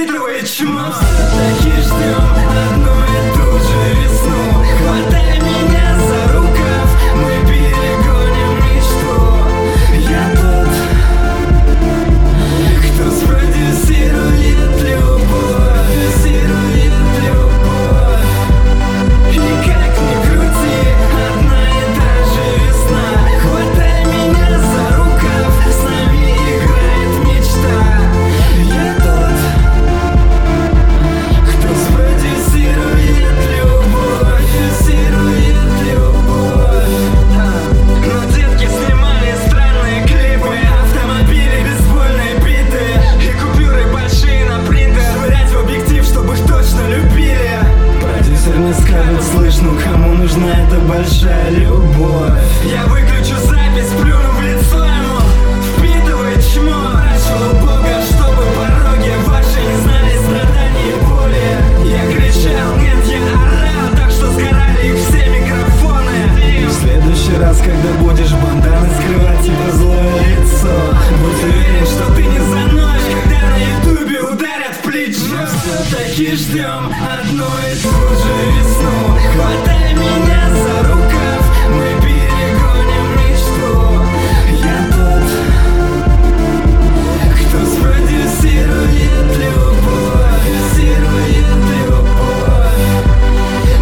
впитывает чмо. Все-таки ждем одну и ту же весну. Хватай меня за рукав, мы перегоним мечту. Я тот, кто спродюсирует любовь, И как ни крути, одна и та же весна. Хватай меня за рукав, с нами играет мечта. Я тот, кто спродюсирует любовь, Но детки снимали странные клипы, автомобили бейсбольные биты и купюры большие на принтер. Швырять в объектив, чтобы их точно любили. Продюсер не скажет, слышь, ну кому нужна эта большая любовь? Я выключу запись, плюну в лицо ему, впитывает чмо. Спрашивал у Бога, чтобы пороги ваши не знали страданий и боли. Я кричал, нет, я орал, так что сгорали их все микрофоны. В следующий раз, когда будешь банданы скрывать его злое лицо, будь уверен, что ты не заноешь, когда на ютубе ударят в плечо. Все-таки ждем одну и ту же весну.